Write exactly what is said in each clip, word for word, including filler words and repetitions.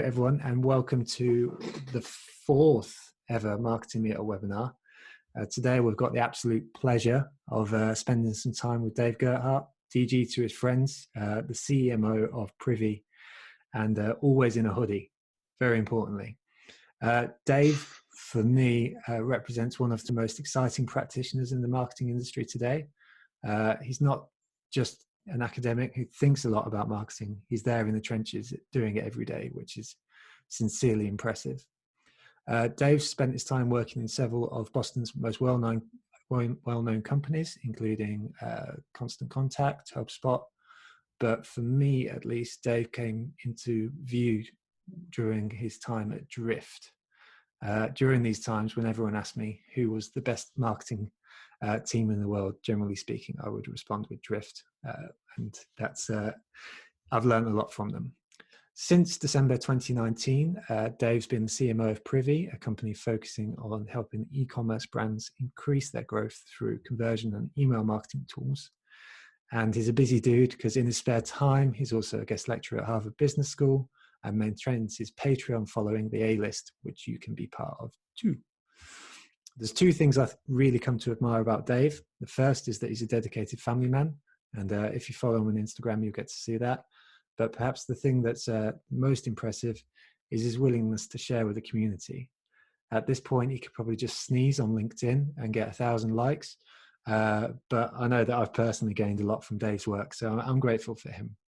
everyone, and welcome to the fourth ever Marketing Meetup webinar. Uh, today, we've got the absolute pleasure of uh, spending some time with Dave Gerhardt, D G to his friends, uh, the C M O of Privy, and uh, always in a hoodie, very importantly. Uh, Dave, for me, uh, represents one of the most exciting practitioners in the marketing industry today. Uh, he's not just an academic who thinks a lot about marketing. He's there in the trenches doing it every day, which is sincerely impressive. Uh, Dave spent his time working in several of Boston's most well-known well-known companies, including uh, Constant Contact, HubSpot. But for me, at least, Dave came into view during his time at Drift. Uh, during these times, when everyone asked me who was the best marketing uh, team in the world, generally speaking, I would respond with Drift. Uh, and that's, uh, I've learned a lot from them. Since December twenty nineteen, uh, Dave's been the C M O of Privy, a company focusing on helping e-commerce brands increase their growth through conversion and email marketing tools. And he's a busy dude because in his spare time, he's also a guest lecturer at Harvard Business School and maintains his Patreon following, the A-List, which you can be part of too. There's two things I've really come to admire about Dave. The first is that he's a dedicated family man. And uh, if you follow him on Instagram, you'll get to see that. But perhaps the thing that's uh, most impressive is his willingness to share with the community. At this point, he could probably just sneeze on LinkedIn and get a thousand likes. Uh, but I know that I've personally gained a lot from Dave's work, so I'm grateful for him.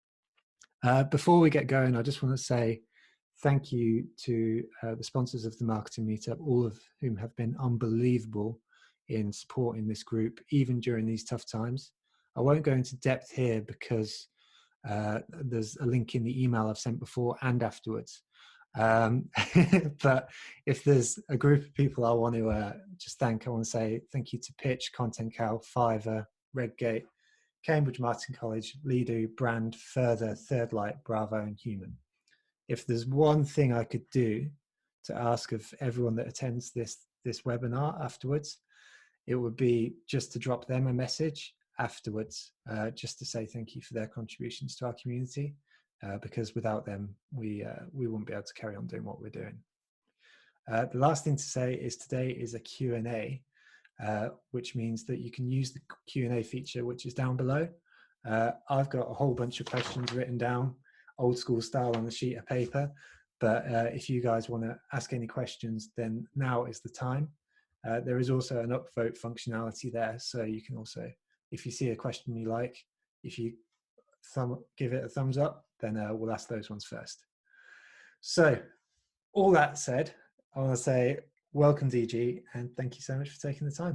Uh, before we get going, I just want to say thank you to uh, the sponsors of the Marketing Meetup, all of whom have been unbelievable in supporting this group, even during these tough times. I won't go into depth here because uh, there's a link in the email I've sent before and afterwards. Um, but if there's a group of people I want to uh, just thank, I want to say thank you to Pitch, Content Cow, Fiverr, Redgate, Cambridge Marketing College, Lido, Brand, Further, Third Light, Bravo, and Human. If there's one thing I could do to ask of everyone that attends this, this webinar afterwards, it would be just to drop them a message afterwards, uh, just to say thank you for their contributions to our community, uh, because without them, we, uh, we wouldn't be able to carry on doing what we're doing. Uh, the last thing to say is today is a Q and A. Uh, which means that you can use the Q and A feature, which is down below. Uh, I've got a whole bunch of questions written down, old school style on a sheet of paper. But uh, if you guys want to ask any questions, then now is the time. Uh, there is also an upvote functionality there. So you can also, if you see a question you like, if you thumb, give it a thumbs up, then uh, we'll ask those ones first. So all that said, I want to say, welcome, D G, and thank you so much for taking the time.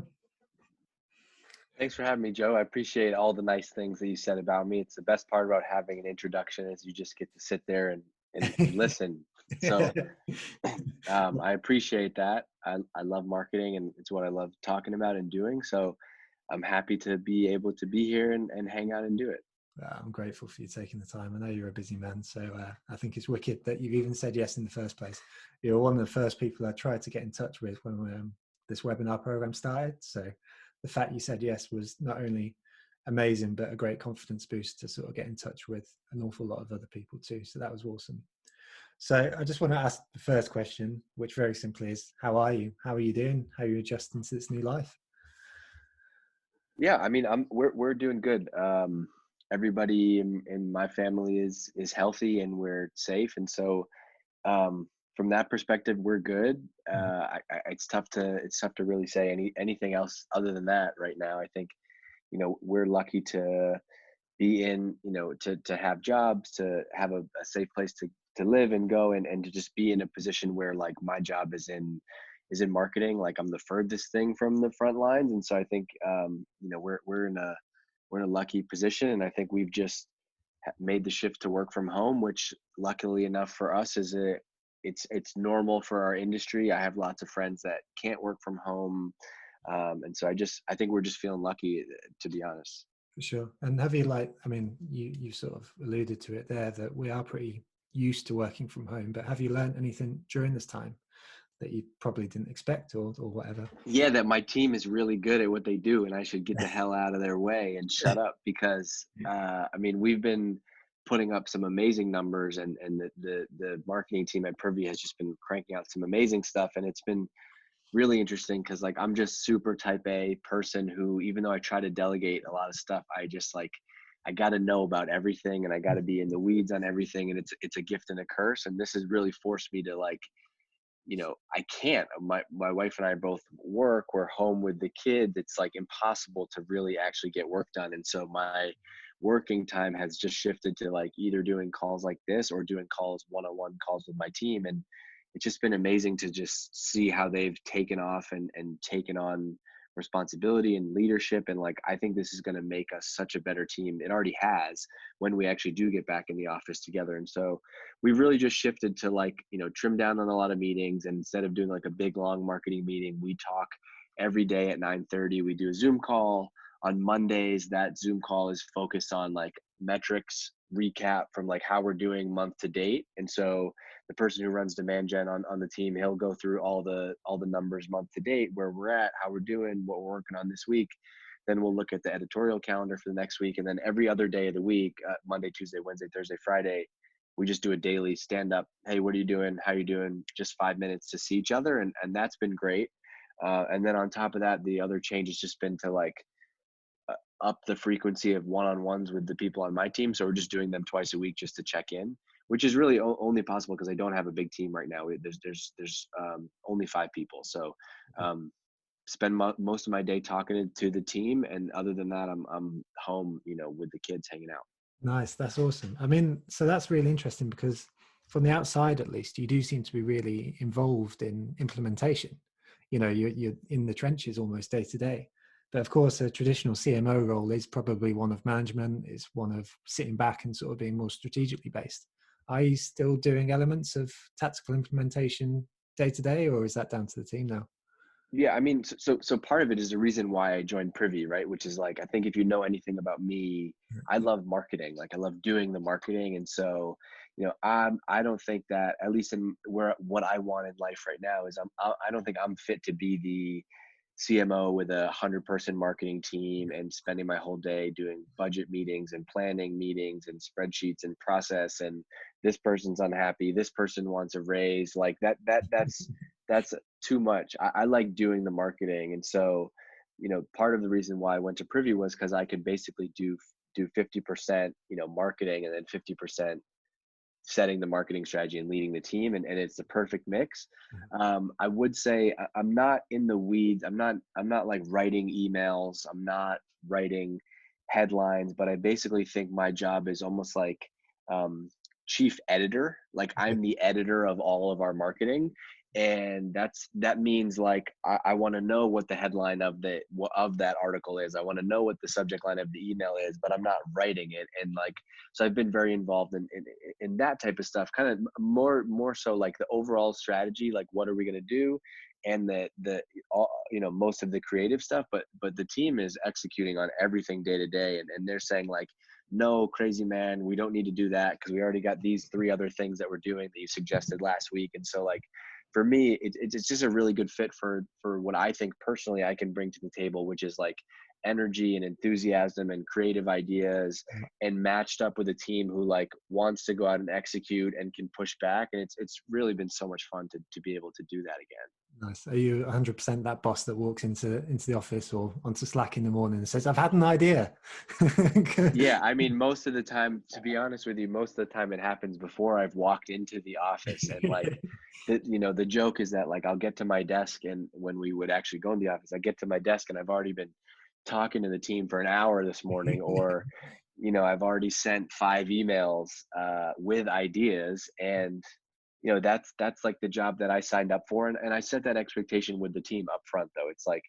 Thanks for having me, Joe. I appreciate all the nice things that you said about me. It's the best part about having an introduction is you just get to sit there and, and, and listen. So um, I appreciate that. I, I love marketing, and it's what I love talking about and doing. So I'm happy to be able to be here and, and hang out and do it. I'm grateful for you taking the time. I know you're a busy man, so uh, I think it's wicked that you've even said yes in the first place. You're one of the first people I tried to get in touch with when um, this webinar program started. So the fact you said yes was not only amazing, but a great confidence boost to sort of get in touch with an awful lot of other people too. So that was awesome. So I just want to ask the first question, which very simply is, how are you? How are you doing? How are you adjusting to this new life? Yeah, I mean, I'm we're we're doing good. Um, everybody in, in my family is is healthy and we're safe, and so um, from that perspective, we're good. Uh, I, I, it's tough to it's tough to really say any anything else other than that right now. I think, you know, we're lucky to be in, you know, to to have jobs, to have a, a safe place to to live and go, and and to just be in a position where like my job is in is in marketing. Like I'm the furthest thing from the front lines, and so I think um, you know we're we're in a we're in a lucky position, and I think we've just made the shift to work from home, which luckily enough for us is a it's it's normal for our industry. I have lots of friends that can't work from home, um, and so I just I think we're just feeling lucky, to be honest. For sure. And have you, like, I mean, you you sort of alluded to it there that we are pretty used to working from home, but have you learned anything during this time that you probably didn't expect, or or whatever? Yeah, that my team is really good at what they do, and I should get the hell out of their way and shut up because uh, I mean we've been putting up some amazing numbers, and and the the, the marketing team at Privy has just been cranking out some amazing stuff, and it's been really interesting because like I'm just super type A person who, even though I try to delegate a lot of stuff, I just like I got to know about everything, and I got to be in the weeds on everything, and it's it's a gift and a curse, and this has really forced me to like, you know, I can't. My my wife and I both work. We're home with the kids. It's like impossible to really actually get work done. And so my working time has just shifted to like either doing calls like this or doing calls one-on-one calls with my team. And it's just been amazing to just see how they've taken off and and taken on responsibility and leadership. And like I think this is going to make us such a better team. It already has when we actually do get back in the office together. And so we've really just shifted to like, you know, trim down on a lot of meetings, and instead of doing like a big long marketing meeting, we talk every day at nine thirty. We do a Zoom call on Mondays. That Zoom call is focused on like metrics recap from like how we're doing month to date. And so the person who runs demand gen on, on the team, he'll go through all the all the numbers month to date, where we're at, how we're doing, what we're working on this week. Then we'll look at the editorial calendar for the next week, and then every other day of the week, uh, Monday, Tuesday, Wednesday, Thursday, Friday, we just do a daily stand up. Hey, what are you doing? How are you doing? Just five minutes to see each other. And, and that's been great. Uh, and then on top of that, the other change has just been to like uh, up the frequency of one-on-ones with the people on my team. So we're just doing them twice a week just to check in, which is really o- only possible because I don't have a big team right now. There's, there's, there's um, only five people. So um, spend mo- most of my day talking to the team. And other than that, I'm, I'm home, you know, with the kids hanging out. Nice. That's awesome. I mean, so that's really interesting because from the outside, at least, you do seem to be really involved in implementation. You know, you're, you're in the trenches almost day to day. But of course, a traditional C M O role is probably one of management, is one of sitting back and sort of being more strategically based. Are you still doing elements of tactical implementation day to day, or is that down to the team now? Yeah, I mean, so so so part of it is the reason why I joined Privy, right? Which is like, I think if you know anything about me, I love marketing. Like I love doing the marketing, and so you know, I'm I don't think that, at least in where what I want in life right now, is I'm I I don't think I'm fit to be the C M O with a hundred person marketing team and spending my whole day doing budget meetings and planning meetings and spreadsheets and process, and this person's unhappy, this person wants a raise, like that that that's that's too much. I, I like doing the marketing. And so you know, part of the reason why I went to Privy was because I could basically do do fifty percent, you know, marketing, and then fifty percent setting the marketing strategy and leading the team, and, and it's the perfect mix. um, I would say I- I'm not in the weeds. i'm not I'm not like writing emails, I'm not writing headlines, but I basically think my job is almost like um, chief editor. Like I'm the editor of all of our marketing, and that's that means like i, I want to know what the headline of the of that article is. I want to know what the subject line of the email is, but I'm not writing it. And like, so I've been very involved in in, in that type of stuff, kind of more more so like the overall strategy, like what are we going to do, and the the all, you know, most of the creative stuff. but but the team is executing on everything day to day, and and they're saying like, no, crazy man, we don't need to do that because we already got these three other things that we're doing that you suggested last week. And so like, for me, it, it's just a really good fit for for what I think personally I can bring to the table, which is like energy and enthusiasm and creative ideas, and matched up with a team who like wants to go out and execute and can push back. And it's it's really been so much fun to to be able to do that again. Nice. Are you one hundred percent that boss that walks into into the office or onto Slack in the morning and says, "I've had an idea"? Yeah, I mean, most of the time, to be honest with you, most of the time it happens before I've walked into the office. And like, the, you know, the joke is that like I'll get to my desk, and when we would actually go in the office, I get to my desk and I've already been talking to the team for an hour this morning, or you know, I've already sent five emails uh, with ideas. And you know, that's that's like the job that I signed up for. And, and I set that expectation with the team up front, though. It's like,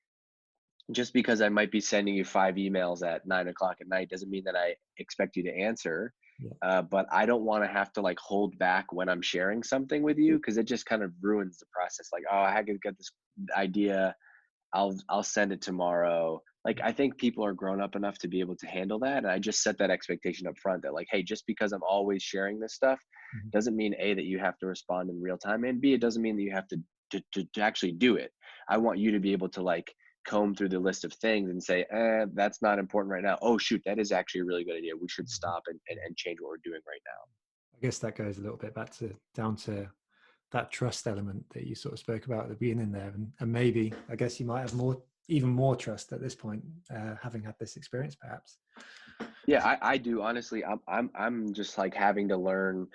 just because I might be sending you five emails at nine o'clock at night doesn't mean that I expect you to answer. Yeah. Uh, but I don't want to have to like hold back when I'm sharing something with you, because it just kind of ruins the process. Like, oh, I could get this idea. I'll I'll send it tomorrow. Like, I think people are grown up enough to be able to handle that. And I just set that expectation up front that like, hey, just because I'm always sharing this stuff Mhm. doesn't mean A, that you have to respond in real time, and B, it doesn't mean that you have to to, to, to actually do it. I want you to be able to like comb through the list of things and say, eh, that's not important right now. Oh shoot, that is actually a really good idea. We should Mhm. stop and, and, and change what we're doing right now. I guess that goes a little bit back to down to that trust element that you sort of spoke about at the beginning there, and, and maybe I guess you might have more, even more trust at this point, uh, having had this experience, perhaps. Yeah, I, I do honestly. I'm I'm I'm just like having to learn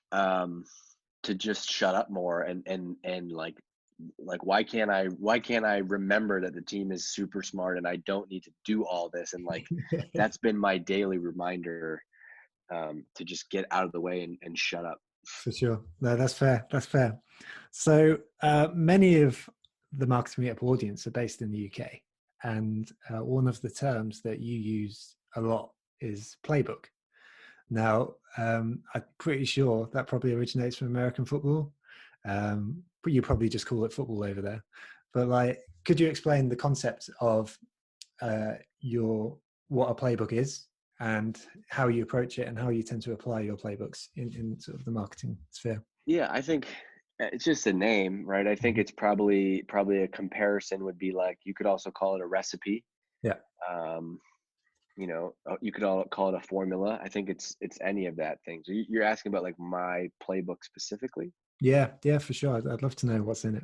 um to just shut up more and and and like like why can't I why can't I remember that the team is super smart and I don't need to do all this, and like that's been my daily reminder um to just get out of the way and, and shut up. For sure. No, that's fair. That's fair. So uh, many of the Marketing Meetup audience are based in the U K, and uh, one of the terms that you use a lot is playbook. Now, um, I'm pretty sure that probably originates from American football, um, but you probably just call it football over there. But like, could you explain the concept of uh, your what a playbook is and how you approach it and how you tend to apply your playbooks in, in sort of the marketing sphere? Yeah, I think uh, it's just a name, right? I think Mhm. it's probably probably a comparison would be like you could also call it a recipe. Yeah. Um, you know, uh, you could all call it a formula. I think it's it's any of that thing. So you- you're asking about like my playbook specifically. Yeah. Yeah, for sure. I'd, I'd love to know what's in it.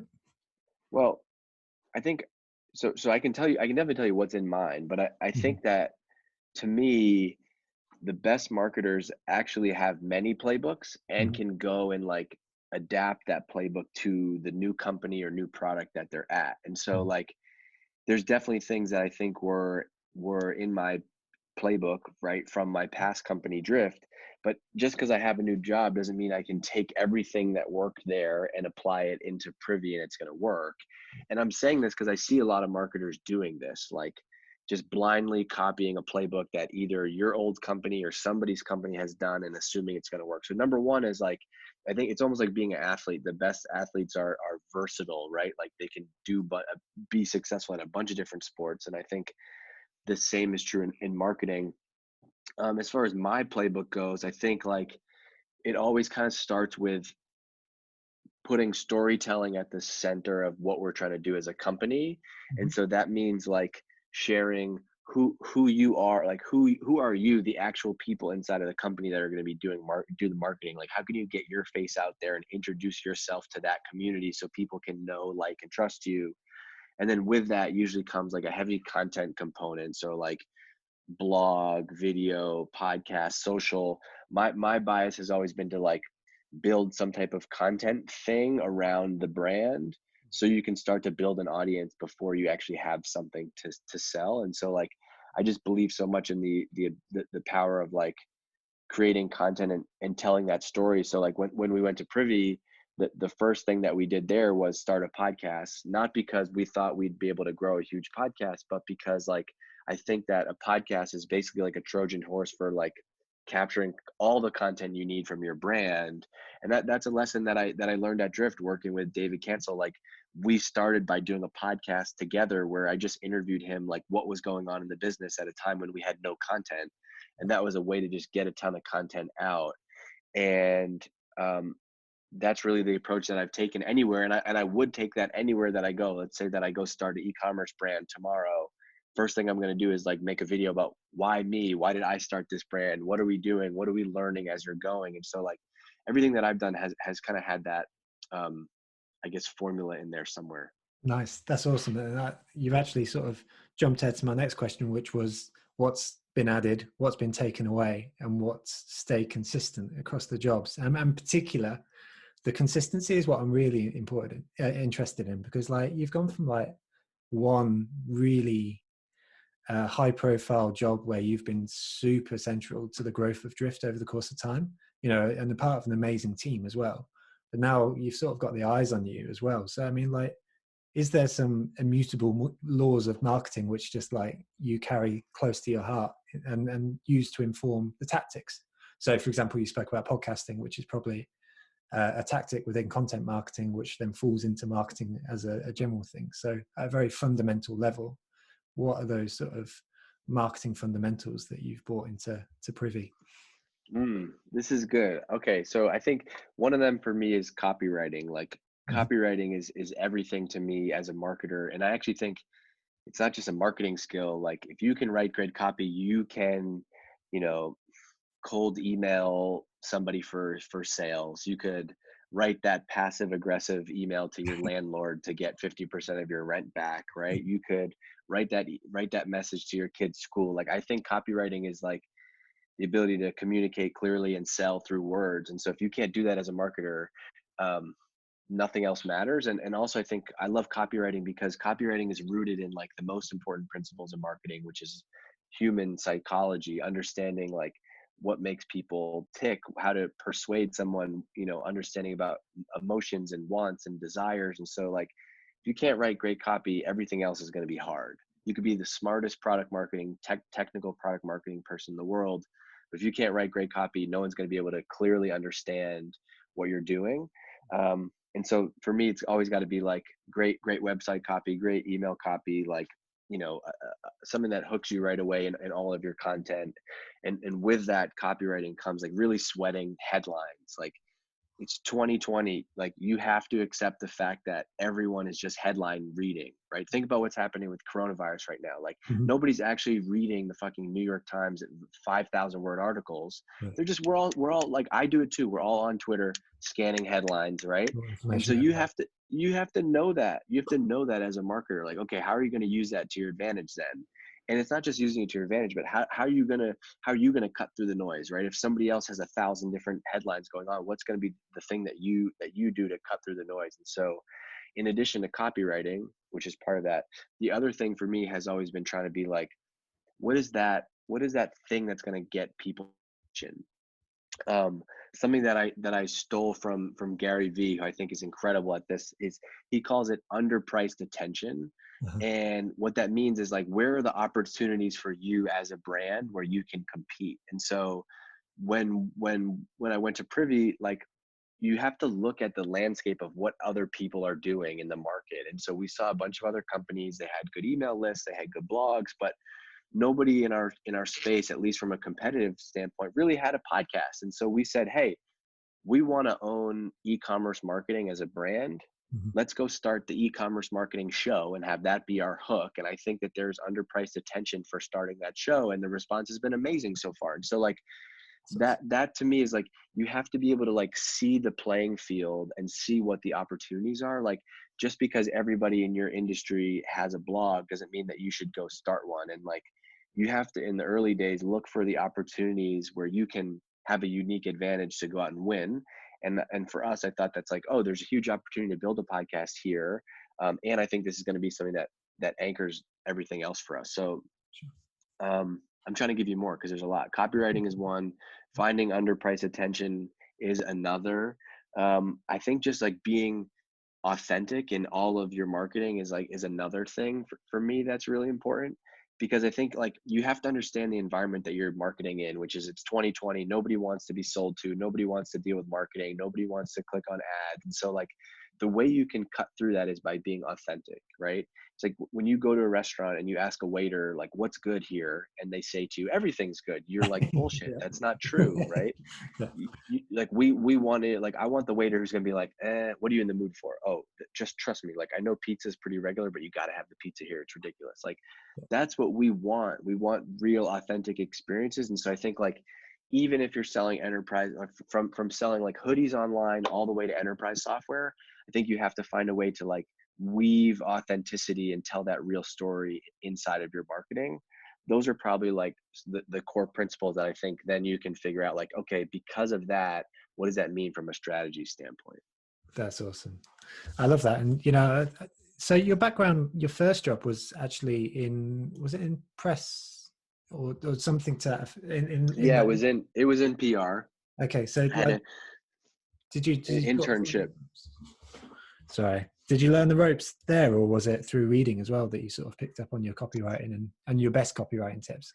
Well, I think so. So I can tell you, I can definitely tell you what's in mine, but I, I Mhm. think that to me, the best marketers actually have many playbooks and Mhm. can go and like adapt that playbook to the new company or new product that they're at. And so Mhm. like there's definitely things that I think were were in my playbook, right, from my past company Drift. But just because I have a new job doesn't mean I can take everything that worked there and apply it into Privy and it's going to work. And I'm saying this because I see a lot of marketers doing this, like just blindly copying a playbook that either your old company or somebody's company has done and assuming it's going to work. So number one is like, I think it's almost like being an athlete. The best athletes are are versatile, right? Like they can do but be successful in a bunch of different sports. And I think the same is true in, in marketing. Um, as far as my playbook goes, I think like it always kind of starts with putting storytelling at the center of what we're trying to do as a company. And Mhm. so that means like sharing who who you are, like who who are you, the actual people inside of the company that are going to be doing mar- do the marketing. Like how can you get your face out there and introduce yourself to that community so people can know, like, and trust you. And then with that usually comes like a heavy content component. So like blog, video, podcast, social. My my bias has always been to like build some type of content thing around the brand so you can start to build an audience before you actually have something to to sell. And so like I just believe so much in the the the, the power of like creating content and, and telling that story. So like when, when we went to Privy, the, the first thing that we did there was start a podcast, not because we thought we'd be able to grow a huge podcast, but because like I think that a podcast is basically like a Trojan horse for like capturing all the content you need from your brand. And that that's a lesson that I that I learned at Drift working with David Cancel. Like we started by doing a podcast together where I just interviewed him like what was going on in the business at a time when we had no content, and that was a way to just get a ton of content out. And um, that's really the approach that I've taken anywhere, and I and I would take that anywhere that I go. Let's say that I go start an e-commerce brand tomorrow. First thing I'm going to do is like make a video about why me, why did I start this brand, what are we doing, what are we learning as you're going. And so like everything that I've done has has kind of had that um, I guess formula in there somewhere. Nice. That's awesome. And that, you've actually sort of jumped ahead to my next question, which was what's been added, what's been taken away, and what's stayed consistent across the jobs. And in particular, the consistency is what I'm really important, uh, interested in, because like you've gone from like one really uh, high profile job where you've been super central to the growth of Drift over the course of time, you know, and a part of an amazing team as well. But now you've sort of got the eyes on you as well. So, I mean, like, is there some immutable laws of marketing which just like you carry close to your heart and, and use to inform the tactics? So, for example, you spoke about podcasting, which is probably uh, a tactic within content marketing, which then falls into marketing as a, a general thing. So, at a very fundamental level, what are those sort of marketing fundamentals that you've brought into to Privy? Mm, this is good. Okay, so I think one of them for me is copywriting. Like Mhm. copywriting is is everything to me as a marketer, and I actually think it's not just a marketing skill. Like if you can write great copy, you can, you know, cold email somebody for for sales. You could write that passive aggressive email to your landlord to get fifty percent of your rent back, right? You could write that e- write that message to your kid's school. Like I think copywriting is like the ability to communicate clearly and sell through words. And so if you can't do that as a marketer, um, nothing else matters. And and also I think I love copywriting because copywriting is rooted in like the most important principles of marketing, which is human psychology, understanding like what makes people tick, how to persuade someone, you know, understanding about emotions and wants and desires. And so like if you can't write great copy, everything else is going to be hard. You could be the smartest product marketing, tech, technical product marketing person in the world, but if you can't write great copy, no one's going to be able to clearly understand what you're doing. Um, and so for me, it's always got to be like great, great website copy, great email copy, like, you know, uh, uh, something that hooks you right away in, in all of your content. And, and with that copywriting comes like really sweating headlines. Like it's twenty twenty, like you have to accept the fact that everyone is just headline reading, right? Think about what's happening with coronavirus right now. Like Mhm. nobody's actually reading the fucking New York Times five thousand word articles. Yeah. They're just, we're all, we're all like, I do it too. We're all on Twitter scanning headlines, right? More And so information you overload. have to, you have to know that. You have to know that as a marketer. Like, okay, how are you going to use that to your advantage then? And it's not just using it to your advantage, but how, how are you gonna how are you gonna cut through the noise, right? If somebody else has a thousand different headlines going on, what's gonna be the thing that you that you do to cut through the noise? And so, in addition to copywriting, which is part of that, the other thing for me has always been trying to be like, what is that? What is that thing that's gonna get people attention? um, Something that I that I stole from from Gary Vee, who I think is incredible at this, is he calls it underpriced attention. Uh-huh. And what that means is like, where are the opportunities for you as a brand where you can compete? And so when when when I went to Privy, like you have to look at the landscape of what other people are doing in the market. And so we saw a bunch of other companies, they had good email lists, they had good blogs, but nobody in our in our space, at least from a competitive standpoint, really had a podcast. And so we said, hey, we want to own e-commerce marketing as a brand. Mhm. Let's go start the e-commerce marketing show and have that be our hook. And I think that there's underpriced attention for starting that show, and the response has been amazing so far. And so like So, that that to me is like, you have to be able to like see the playing field and see what the opportunities are. Like just because everybody in your industry has a blog doesn't mean that you should go start one. And like you have to, in the early days, look for the opportunities where you can have a unique advantage to go out and win. And and for us, I thought that's like, oh, there's a huge opportunity to build a podcast here. Um, and I think this is going to be something that that anchors everything else for us. So sure. um, I'm trying to give you more because there's a lot. Copywriting is one. Finding underpriced attention is another. Um, I think just like being authentic in all of your marketing is like is another thing for, for me that's really important, because I think like you have to understand the environment that you're marketing in, which is it's twenty twenty. Nobody wants to be sold to. Nobody wants to deal with marketing. Nobody wants to click on ads. And so like the way you can cut through that is by being authentic, right? It's like when you go to a restaurant and you ask a waiter like, what's good here, and they say to you everything's good, you're like, bullshit, that's not true, right? Yeah. you, you, like we we want it, like I want the waiter who's gonna be like, eh, what are you in the mood for? Oh, just trust me, like I know pizza is pretty regular, but you got to have the pizza here, it's ridiculous. Like that's what we want. We want real authentic experiences. And so I think like even if you're selling enterprise, like from from selling like hoodies online all the way to enterprise software, I think you have to find a way to like weave authenticity and tell that real story inside of your marketing. Those are probably like the, the core principles that I think then you can figure out like, okay, because of that, what does that mean from a strategy standpoint? That's awesome. I love that. And, you know, uh, so your background, your first job was actually in, was it in press or, or something to that, in, in, in Yeah, it that? was in it was in P R. Okay. So I had like, a, did you, an did you sort of, internship. sorry, did you learn the ropes there, or was it through reading as well that you sort of picked up on your copywriting and, and your best copywriting tips?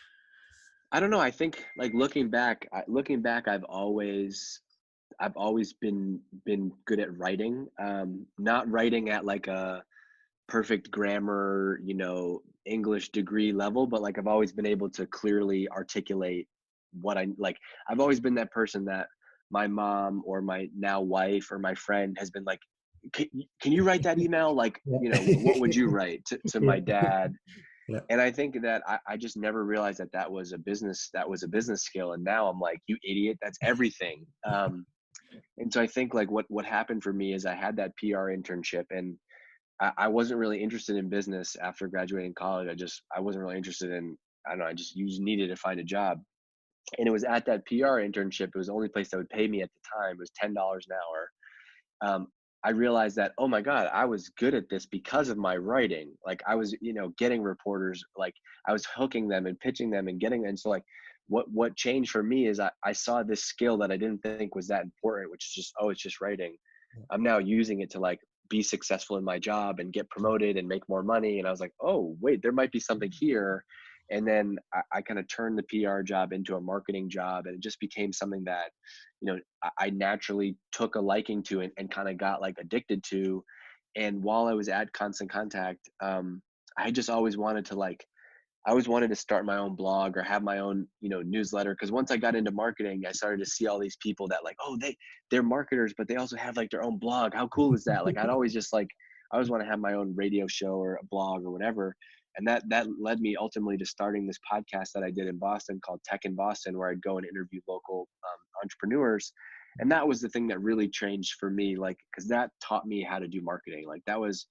I don't know. I think like looking back, I, looking back, I've always I've always been been good at writing. Um, not writing at like a perfect grammar, you know, English degree level, but like I've always been able to clearly articulate what I like. I've always been that person that my mom or my now wife or my friend has been like, can, can you write that email? Like, Yeah. you know, what would you write to, to Yeah. my dad? Yeah. And I think that I, I just never realized that that was a business, that was a business skill. And now I'm like, you idiot, that's everything. Um, and so I think like what, what happened for me is I had that P R internship, and I, I wasn't really interested in business after graduating college. I just, I wasn't really interested in, I don't know, I just, you just needed to find a job. And it was at that P R internship. It was the only place that would pay me at the time. It was ten dollars an hour. Um, I realized that, oh my God, I was good at this because of my writing. Like I was, you know, getting reporters, like I was hooking them and pitching them and getting, and so like what, what changed for me is I, I saw this skill that I didn't think was that important, which is just, oh, it's just writing. I'm now using it to like be successful in my job and get promoted and make more money. And I was like, oh, wait, there might be something here. And then I, I kind of turned the P R job into a marketing job, and it just became something that, you know, I, I naturally took a liking to and, and kind of got like addicted to. And while I was at Constant Contact, um, I just always wanted to like, I always wanted to start my own blog or have my own, you know, newsletter. Cause once I got into marketing, I started to see all these people that like, oh, they, they're marketers, but they also have like their own blog. How cool is that? Like, I'd always just like, I always want to have my own radio show or a blog or whatever. And that, that led me ultimately to starting this podcast that I did in Boston called Tech in Boston, where I'd go and interview local um, entrepreneurs. And that was the thing that really changed for me. Like, cause that taught me how to do marketing. Like that was,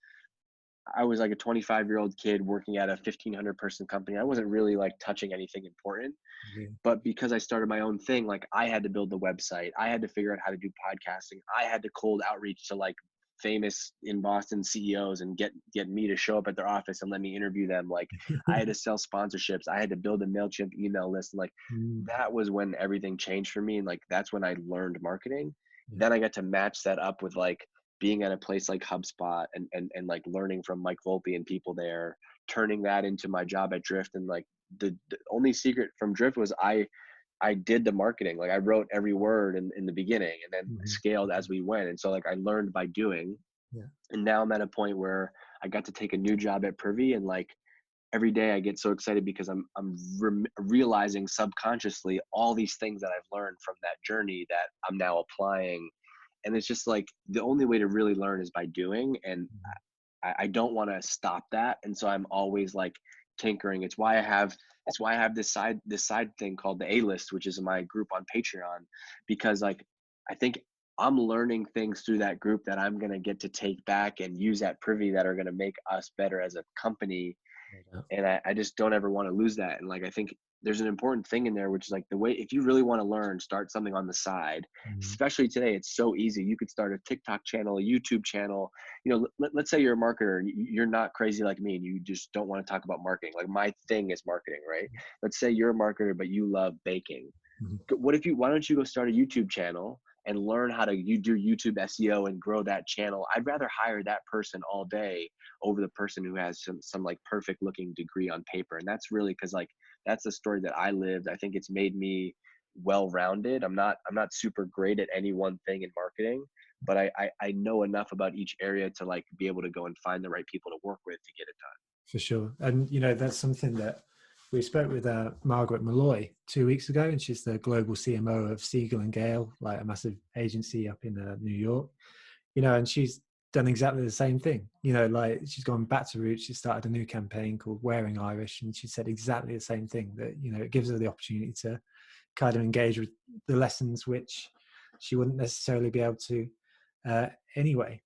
I was like a twenty-five year old kid working at a fifteen hundred person company. I wasn't really like touching anything important, Yeah. but because I started my own thing, like I had to build the website. I had to figure out how to do podcasting. I had to cold outreach to like famous in Boston C E Os and get, get me to show up at their office and let me interview them. Like I had to sell sponsorships. I had to build a MailChimp email list. And like, Mm, that was when everything changed for me. And like, that's when I learned marketing. yeah. Then I got to match that up with like being at a place like HubSpot and, and, and like learning from Mike Volpe and people there, turning that into my job at Drift. And like the, the only secret from Drift was I, I did the marketing. Like I wrote every word in, in the beginning and then Mhm. scaled as we went. And so like I learned by doing. Yeah. And now I'm at a point where I got to take a new job at Privy, and like every day I get so excited because I'm I'm re- realizing subconsciously all these things that I've learned from that journey that I'm now applying. And it's just like the only way to really learn is by doing. And Mhm. I, I don't want to stop that. And so I'm always like tinkering. It's why I have it's why I have this side this side thing called the A List, which is my group on Patreon, because like I think I'm learning things through that group that I'm gonna get to take back and use at Privy that are gonna make us better as a company. Yeah. And I, I just don't ever want to lose that. And like I think there's an important thing in there, which is like the way, if you really want to learn, start something on the side. Mm, Especially today, it's so easy. You could start a TikTok channel, a YouTube channel. You know, let, let's say you're a marketer and you're not crazy like me and you just don't want to talk about marketing. Like my thing is marketing, right? Let's say you're a marketer but you love baking. mhm. What if you, why don't you go start a YouTube channel and learn how to you do YouTube S E O and grow that channel? I'd rather hire that person all day over the person who has some some like perfect looking degree on paper. And that's really because like that's the story that I lived. I think it's made me well rounded. I'm not I'm not super great at any one thing in marketing, but I, I I know enough about each area to like be able to go and find the right people to work with to get it done. For sure. And, you know, that's something that we spoke with uh, Margaret Malloy two weeks ago, and she's the global C M O of Siegel and Gale, like a massive agency up in uh, New York, you know, and she's done exactly the same thing. You know, like she's gone back to roots. She started a new campaign called Wearing Irish, and she said exactly the same thing, that, you know, it gives her the opportunity to kind of engage with the lessons which she wouldn't necessarily be able to uh, anyway.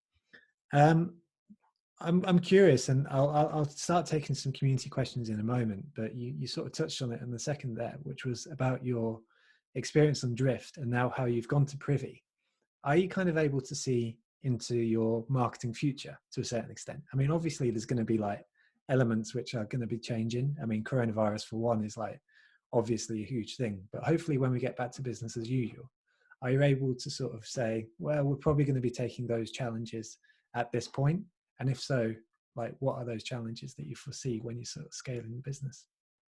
Um, I'm I'm curious, and I'll I'll I'll start taking some community questions in a moment. But you you sort of touched on it in the second there, which was about your experience on Drift and now how you've gone to Privy. Are you kind of able to see into your marketing future to a certain extent? I mean, obviously there's going to be like elements which are going to be changing. I mean, coronavirus for one is like obviously a huge thing, but hopefully when we get back to business as usual, are you able to sort of say, well, we're probably going to be taking those challenges at this point? And if so, like what are those challenges that you foresee when you're sort of scaling the business?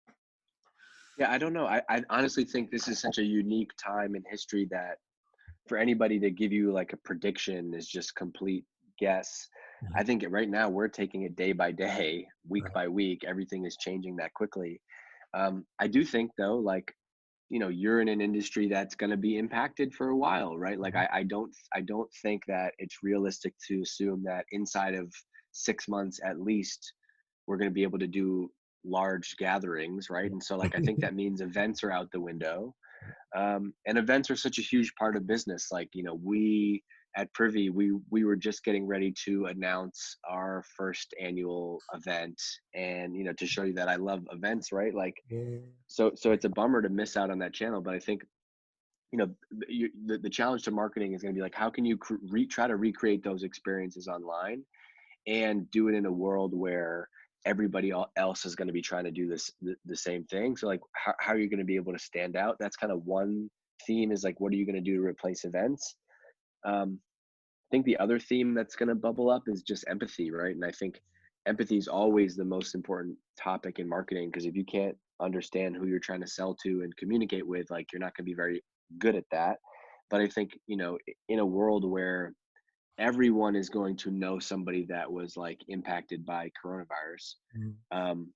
Yeah, I don't know. I, I honestly think this is such a unique time in history that for anybody to give you like a prediction is just complete guess. I Mhm. think right now we're taking it day by day, week Right. by week. Everything is changing that quickly. Um, I do think though, like you know, you're in an industry that's going to be impacted for a while, right? Like Mhm. I, I don't I don't think that it's realistic to assume that inside of six months at least we're going to be able to do large gatherings, right? And so like I think that means events are out the window. Um, and events are such a huge part of business. Like, you know, we at Privy, we we were just getting ready to announce our first annual event, and you know, to show you that I love events, right? Like, Yeah. so so it's a bummer to miss out on that channel, but I think, you know, you, the, the challenge to marketing is going to be like, how can you cre- re- try to recreate those experiences online and do it in a world where everybody else is going to be trying to do this the, the same thing. So like how, how are you going to be able to stand out? That's kind of one theme, is like, what are you going to do to replace events? um, I think the other theme that's going to bubble up is just empathy, right? And I think empathy is always the most important topic in marketing, because if you can't understand who you're trying to sell to and communicate with, like, you're not going to be very good at that. But I think, you know, in a world where everyone is going to know somebody that was like impacted by coronavirus, Mm. um,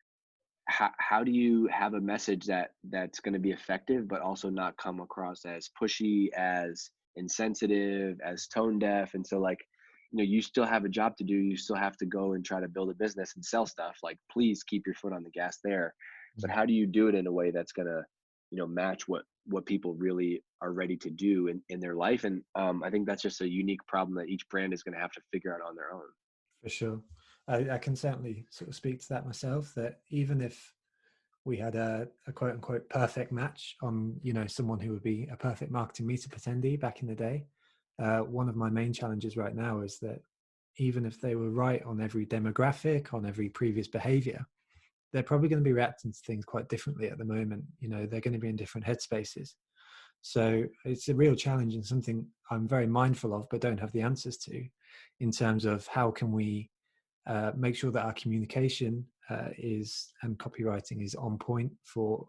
how, how do you have a message that that's going to be effective but also not come across as pushy, as insensitive, as tone deaf? And so like, you know, you still have a job to do, you still have to go and try to build a business and sell stuff. Like, please keep your foot on the gas there, but Mm. how do you do it in a way that's going to, you know, match what what people really are ready to do in, in their life? And um, I think that's just a unique problem that each brand is going to have to figure out on their own. For sure. I, I can certainly sort of speak to that myself, that even if we had a, a quote unquote perfect match on, you know, someone who would be a perfect marketing meetup attendee back in the day, uh, one of my main challenges right now is that even if they were right on every demographic, on every previous behavior, they're probably going to be reacting to things quite differently at the moment. You know, they're going to be in different headspaces. So it's a real challenge, and something I'm very mindful of, but don't have the answers to, in terms of how can we uh, make sure that our communication uh, is and copywriting is on point for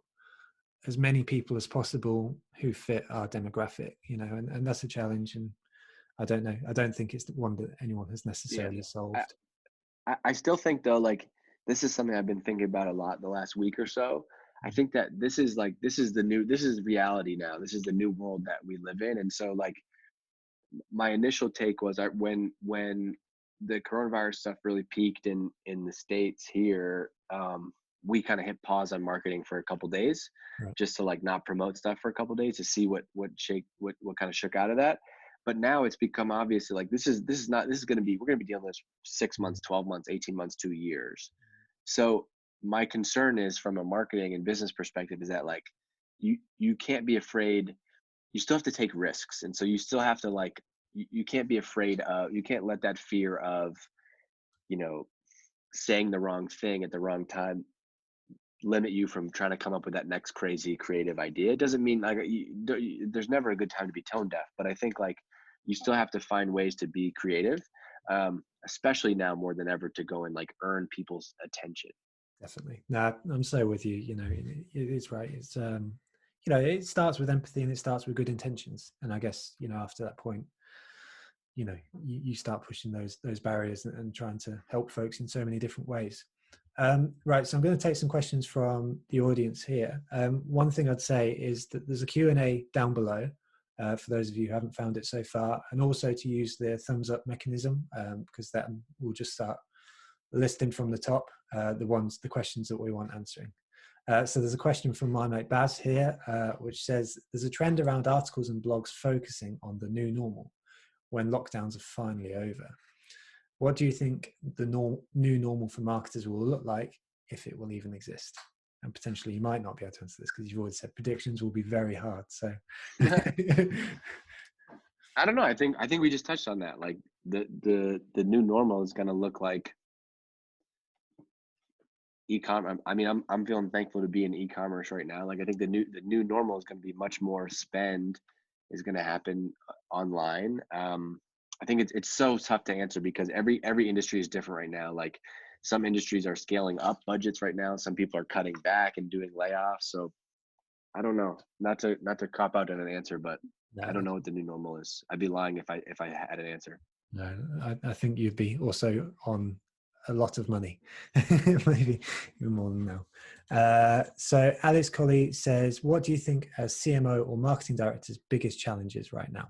as many people as possible who fit our demographic, you know, and, and that's a challenge. And I don't know, I don't think it's the one that anyone has Yeah. necessarily I, solved. I I still think though, like, this is something I've been thinking about a lot the last week or so. I think that this is like this is the new this is reality now. This is the new world that we live in. And so like my initial take was, I when when the coronavirus stuff really peaked in in the States here, um, we kind of hit pause on marketing for a couple days, Right. just to like not promote stuff for a couple days to see what what shake what what kind of shook out of that. But now it's become obvious that like this is this is not this is going to be we're going to be dealing with this six Mm. months, twelve months, eighteen months, two years. So my concern is, from a marketing and business perspective, is that like you you can't be afraid, you still have to take risks. And so you still have to like you, you can't be afraid of, you can't let that fear of, you know, saying the wrong thing at the wrong time limit you from trying to come up with that next crazy creative idea. It doesn't mean like you, there's never a good time to be tone deaf, but I think like you still have to find ways to be creative, um, especially now more than ever, to go and like earn people's attention. Definitely. No, I'm so with you. You know, it, it is right. It's um, you know, it starts with empathy and it starts with good intentions. And I guess, you know, after that point, you know, you, you start pushing those those barriers and, and trying to help folks in so many different ways. Um, right. So I'm going to take some questions from the audience here. Um, one thing I'd say is that there's a Q and A down below uh, for those of you who haven't found it so far, and also to use the thumbs up mechanism, um, because that will just start listing from the top uh, the ones, the questions that we want answering. Uh, so there's a question from my mate Baz here, uh, which says, there's a trend around articles and blogs focusing on the new normal when lockdowns are finally over. What do you think the norm, new normal for marketers will look like, if it will even exist? And potentially you might not be able to answer this because you've already said predictions will be very hard. So I don't know. I think I think we just touched on that. Like the the the new normal is going to look like e-commerce. I mean, I'm I'm feeling thankful to be in e-commerce right now. Like I think the new the new normal is going to be much more spend is going to happen uh, online. Um, I think it's it's so tough to answer because every every industry is different right now. Like some industries are scaling up budgets right now. Some people are cutting back and doing layoffs. So I don't know. Not to not to cop out on an answer, but I no, don't know what the new normal is. I'd be lying if I if I had an answer. no, I, I think you'd be also on a lot of money, maybe even more than now. Uh, so Alice Colley says, what do you think as C M O or marketing director's biggest challenges right now?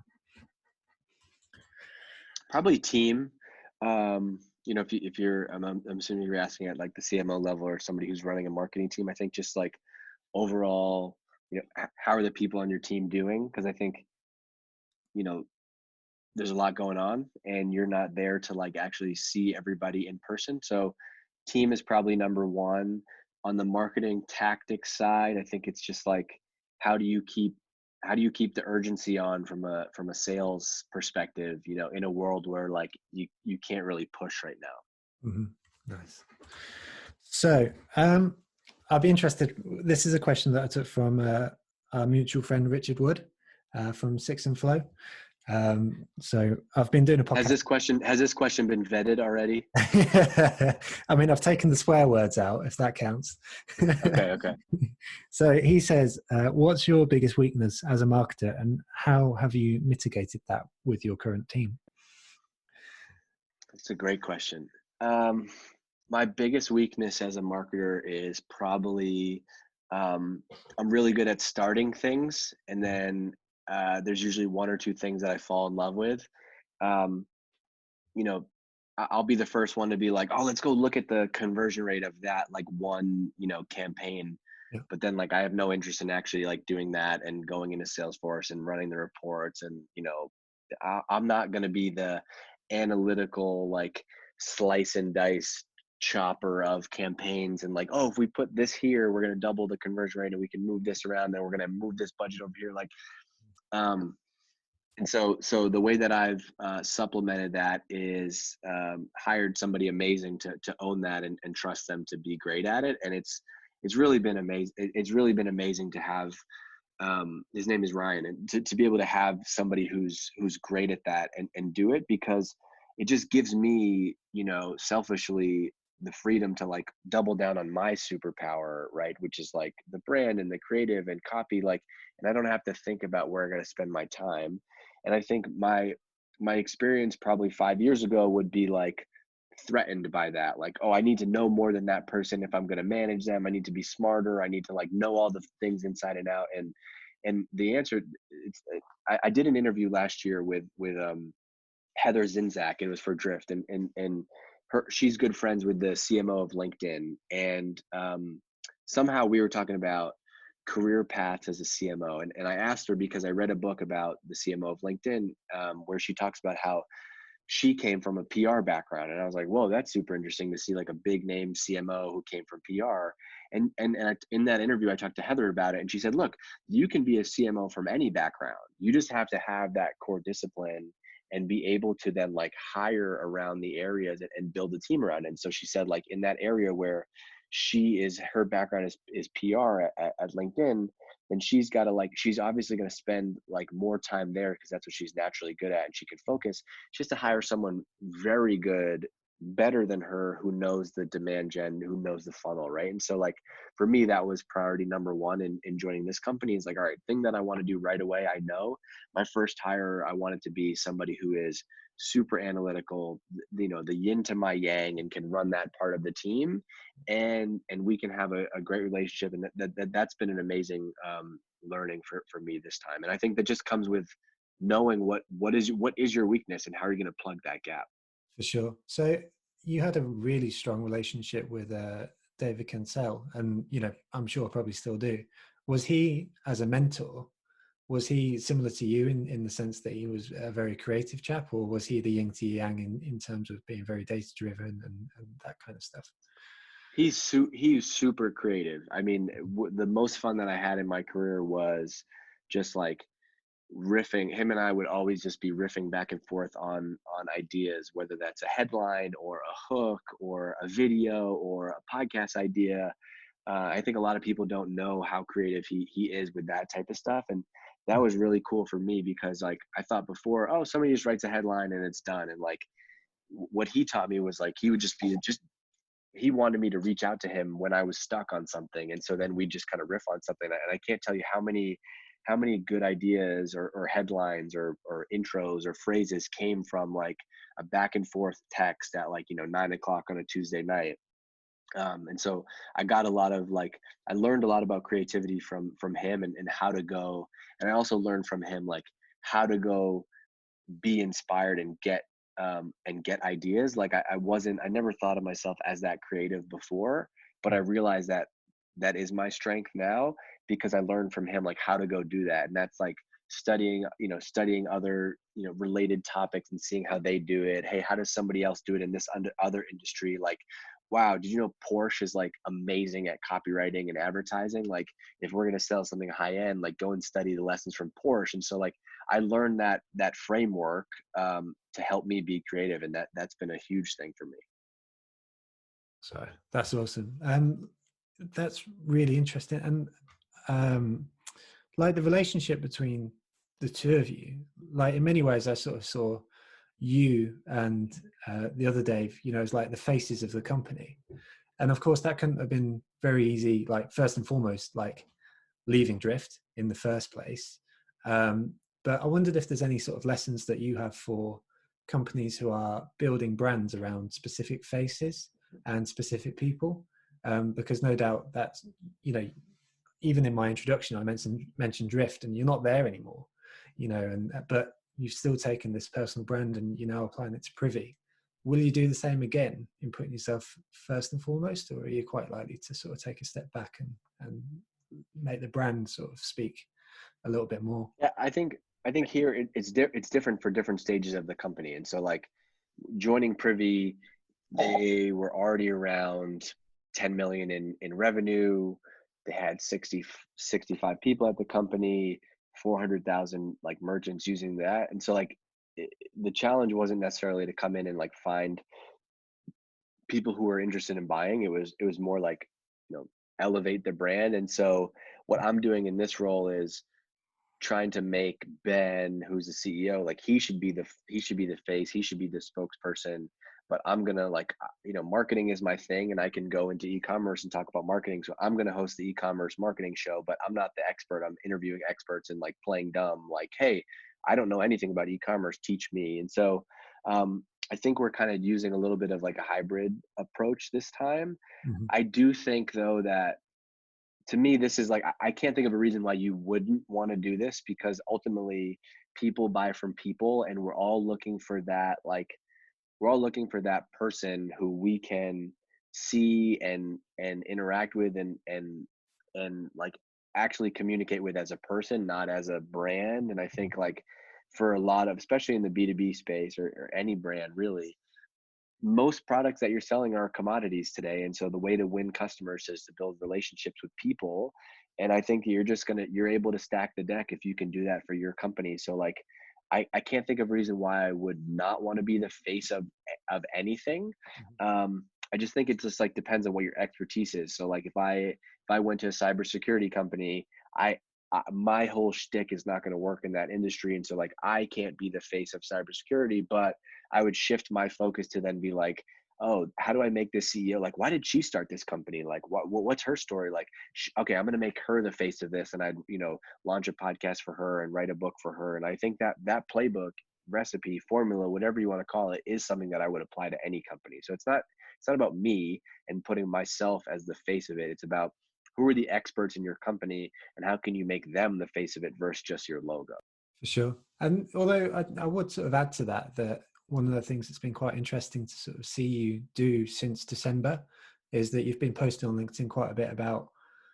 Probably team. Um, you know, if you, if you're, I'm, I'm assuming you're asking at like the C M O level or somebody who's running a marketing team. I think just like overall, you know, how are the people on your team doing? Because I think, you know, there's a lot going on and you're not there to like actually see everybody in person. So team is probably number one. On the marketing tactics side, I think it's just like, how do you keep how do you keep the urgency on from a from a sales perspective, you know, in a world where like you you can't really push right now. Mm-hmm. Nice. So um I'll be interested. This is a question that I took from uh, our mutual friend Richard Wood uh, from Six and Flow. Um, so I've been doing a podcast. Has this question has this question been vetted already? I mean, I've taken the swear words out, if that counts. Okay, okay. So he says, uh, what's your biggest weakness as a marketer, and how have you mitigated that with your current team? That's a great question. Um, my biggest weakness as a marketer is probably um, I'm really good at starting things, and then uh, there's usually one or two things that I fall in love with. Um, you know, I- I'll be the first one to be like, oh, let's go look at the conversion rate of that like one, you know, campaign. Yeah. But then like I have no interest in actually like doing that and going into Salesforce and running the reports. And, you know, I, I'm not going to be the analytical, like slice and dice chopper of campaigns and like, oh, if we put this here, we're going to double the conversion rate and we can move this around. Then we're going to move this budget over here. Like, um, and so so the way that I've uh, supplemented that is um, hired somebody amazing to to own that and, and trust them to be great at it. And it's it's really been amazing. It's really been amazing to have. Um, his name is Ryan, and to, to be able to have somebody who's who's great at that and, and do it, because it just gives me, you know, selfishly the freedom to like double down on my superpower, right? Which is like the brand and the creative and copy, like, and I don't have to think about where I'm going to spend my time. And I think my my experience probably five years ago would be like threatened by that, like, oh, I need to know more than that person if I'm going to manage them. I need to be smarter. I need to like know all the things inside and out. And and the answer, it's I, I did an interview last year with with um Heather Zinzak. It was for Drift, and and and her she's good friends with the C M O of LinkedIn, and um somehow we were talking about career paths as a C M O. And, and I asked her because I read a book about the C M O of LinkedIn, um, where she talks about how she came from a P R background. And I was like, whoa, that's super interesting to see like a big name C M O who came from P R. And, and, and I, in that interview, I talked to Heather about it. And she said, look, you can be a C M O from any background. You just have to have that core discipline and be able to then like hire around the areas and, and build a team around it. And so she said, like in that area where she is, her background is, is P R at, at LinkedIn, then she's got to like, she's obviously going to spend like more time there because that's what she's naturally good at and she can focus. She has to hire someone very good, better than her, who knows the demand gen, who knows the funnel, right? And so like for me, that was priority number one in, in joining this company. Is like, all right, thing that I want to do right away. I know my first hire, I wanted to be somebody who is super analytical, you know, the yin to my yang, and can run that part of the team, and and we can have a, a great relationship. And that, that, that that's been an amazing um, learning for for me this time. And I think that just comes with knowing what what is what is your weakness and how are you going to plug that gap. For sure. So you had a really strong relationship with uh, David Cancel, and you know, I'm sure probably still do. Was he, as a mentor, was he similar to you in, in the sense that he was a very creative chap, or was he the yin to yang in, in terms of being very data driven and, and that kind of stuff? He's su- he's super creative. I mean, w- the most fun that I had in my career was just like riffing. Him and I would always just be riffing back and forth on on ideas, whether that's a headline or a hook or a video or a podcast idea. Uh, I think a lot of people don't know how creative he he is with that type of stuff, and that was really cool for me because like I thought before, oh, somebody just writes a headline and it's done, and like what he taught me was like he would just be just he wanted me to reach out to him when I was stuck on something. And so then we just kind of riff on something. And I can't tell you how many, how many good ideas or, or headlines or, or intros or phrases came from like a back and forth text at like, you know, nine o'clock on a Tuesday night. Um, and so I got a lot of like, I learned a lot about creativity from from him, and, and how to go. And I also learned from him like how to go be inspired and get um, and get ideas. Like I, I wasn't, I never thought of myself as that creative before, but I realized that that is my strength now, because I learned from him like how to go do that. And that's like studying, you know, studying other, you know, related topics and seeing how they do it. Hey, how does somebody else do it in this under, other industry? Like, wow, did you know Porsche is like amazing at copywriting and advertising? Like, if we're gonna sell something high end, like go and study the lessons from Porsche. And so like I learned that that framework um, to help me be creative, and that that's been a huge thing for me. So that's awesome. Um, that's really interesting. And um, like the relationship between the two of you, like in many ways, I sort of saw you and uh, the other Dave, you know, as like the faces of the company. And of course, that couldn't have been very easy. Like first and foremost, like leaving Drift in the first place. Um, but I wondered if there's any sort of lessons that you have for companies who are building brands around specific faces and specific people, um, because no doubt that, you know, even in my introduction, I mentioned mentioned Drift, and you're not there anymore, you know, and but you've still taken this personal brand and you're now applying it to Privy. Will you do the same again in putting yourself first and foremost, or are you quite likely to sort of take a step back and and make the brand sort of speak a little bit more? Yeah, I think I think here it, it's di- it's different for different stages of the company. And so like joining Privy, they were already around ten million in in revenue. They had sixty sixty-five people at the company, four hundred thousand like merchants using that. And so like it, the challenge wasn't necessarily to come in and like find people who were interested in buying. It was it was more like, you know, elevate the brand. And so what I'm doing in this role is trying to make Ben, who's the C E O, like he should be the he should be the face, he should be the spokesperson. But I'm gonna like uh, you know, marketing is my thing, and I can go into e-commerce and talk about marketing. So I'm gonna host the e-commerce marketing show, but I'm not the expert. I'm interviewing experts and like playing dumb, like, hey, I don't know anything about e-commerce, teach me. And so um, I think we're kind of using a little bit of like a hybrid approach this time. Mhm. I do think though that to me this is like I, I can't think of a reason why you wouldn't want to do this, because ultimately people buy from people, and we're all looking for that like we're all looking for that person who we can see and and interact with, and and and like actually communicate with as a person, not as a brand. And I think like for a lot of, especially in the B two B space, or, or any brand really, most products that you're selling are commodities today. And so the way to win customers is to build relationships with people. And I think you're just gonna you're able to stack the deck if you can do that for your company. So like i, I can't think of a reason why I would not want to be the face of of anything. um I just think it just like depends on what your expertise is. So like if i if I went to a cybersecurity company, i I, my whole shtick is not going to work in that industry, and so like I can't be the face of cybersecurity. But I would shift my focus to then be like, oh, how do I make this C E O? Like, why did she start this company? Like, what, what what's her story? Like, sh- okay, I'm gonna make her the face of this, and I'd, you know, launch a podcast for her and write a book for her. And I think that that playbook, recipe, formula, whatever you want to call it, is something that I would apply to any company. So it's not it's not about me and putting myself as the face of it. It's about who are the experts in your company, and how can you make them the face of it versus just your logo. For sure. And although I, I would sort of add to that, that one of the things that's been quite interesting to sort of see you do since December is that you've been posting on LinkedIn quite a bit about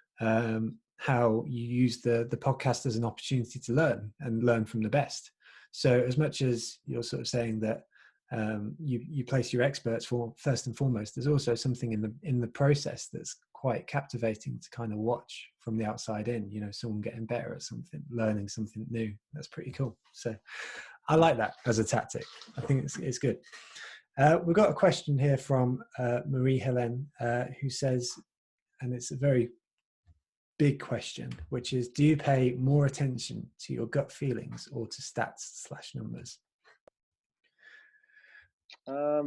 um, how you use the the podcast as an opportunity to learn and learn from the best. So as much as you're sort of saying that um, you you place your experts for first and foremost, there's also something in the in the process that's quite captivating to kind of watch from the outside in. You know, someone getting better at something, learning something new. That's pretty cool. So I like that as a tactic. I think it's it's good. Uh, we've got a question here from uh, Marie Helen, uh, who says, and it's a very big question, which is, do you pay more attention to your gut feelings or to stats slash numbers? Um,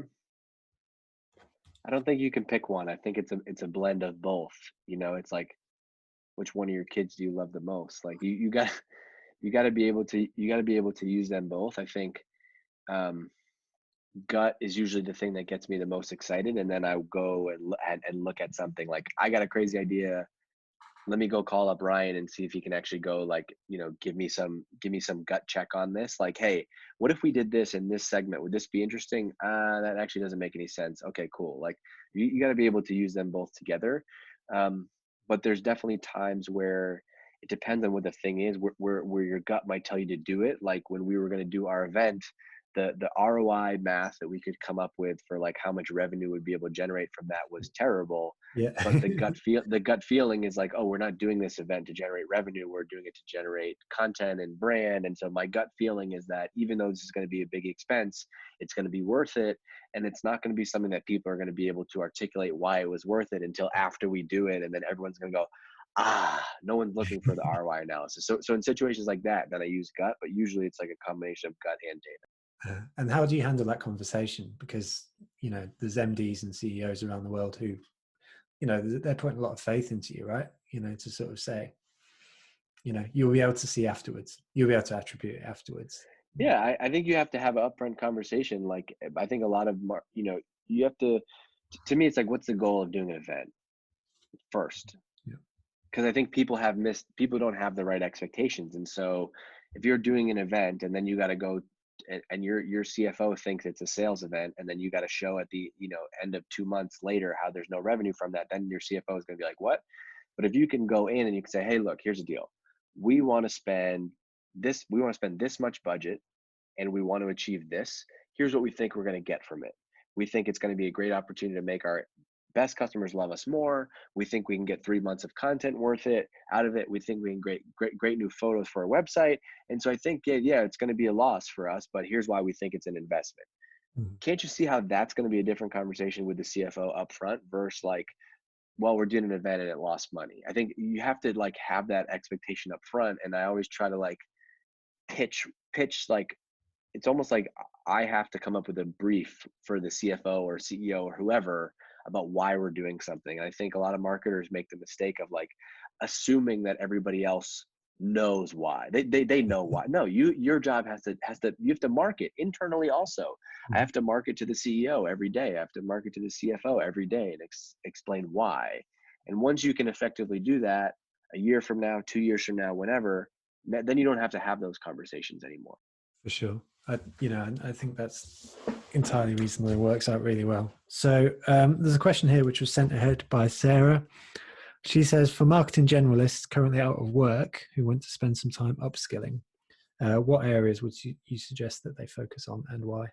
I don't think you can pick one. I think it's a it's a blend of both. You know, it's like which one of your kids do you love the most? Like you you got you got to be able to you got to be able to use them both. I think um gut is usually the thing that gets me the most excited. And then I go and, and, and look at something like, I got a crazy idea. Let me go call up Ryan and see if he can actually go, like, you know, give me some, give me some gut check on this. Like, hey, what if we did this in this segment? Would this be interesting? Uh, that actually doesn't make any sense. Okay, cool. Like you, you got to be able to use them both together. Um, but there's definitely times where it depends on what the thing is, where, where, where your gut might tell you to do it. Like when we were going to do our event, the the R O I math that we could come up with for like how much revenue would be able to generate from that was terrible. Yeah. But the gut feel the gut feeling is like, oh, we're not doing this event to generate revenue. We're doing it to generate content and brand. And so my gut feeling is that even though this is going to be a big expense, it's going to be worth it. And it's not going to be something that people are going to be able to articulate why it was worth it until after we do it. And then everyone's going to go, ah, no one's looking for the R O I analysis. So so in situations like that, then I use gut, but usually it's like a combination of gut and data. Uh, and how do you handle that conversation? Because, you know, there's M Ds and C E Os around the world who, you know, they're putting a lot of faith into you, right? You know, to sort of say, you know, you'll be able to see afterwards. You'll be able to attribute it afterwards. Yeah, I, I think you have to have an upfront conversation. Like, I think a lot of, you know, you have to, to me, it's like, what's the goal of doing an event first? Because I think people have missed, people don't have the right expectations. And so if you're doing an event and then you got to go and, and your your C F O thinks it's a sales event, and then you got to show at the, you know, end of two months later how there's no revenue from that, then your C F O is going to be like, what? But if you can go in and you can say, hey, look, here's the deal. We want to spend this, we want to spend this much budget and we want to achieve this. Here's what we think we're going to get from it. We think it's going to be a great opportunity to make our best customers love us more. We think we can get three months of content worth it out of it. We think we can great, great, great new photos for our website. And so I think, yeah, yeah, it's going to be a loss for us, but here's why we think it's an investment. Mm-hmm. Can't you see how that's going to be a different conversation with the C F O up front versus like, well, we're doing an event and it lost money. I think you have to like have that expectation up front. And I always try to like pitch, pitch, like, it's almost like I have to come up with a brief for the C F O or C E O or whoever about why we're doing something. And I think a lot of marketers make the mistake of like assuming that everybody else knows why. They they they know why. No, you your job has to has to you have to market internally also. Mm-hmm. I have to market to the C E O every day. I have to market to the C F O every day and ex- explain why. And once you can effectively do that, a year from now, two years from now, whenever, then you don't have to have those conversations anymore. For sure. I, you know, I think that's entirely reasonable. It works out really well. So um, there's a question here which was sent ahead by Sarah. She says, for marketing generalists currently out of work who want to spend some time upskilling, uh, what areas would you, you suggest that they focus on and why?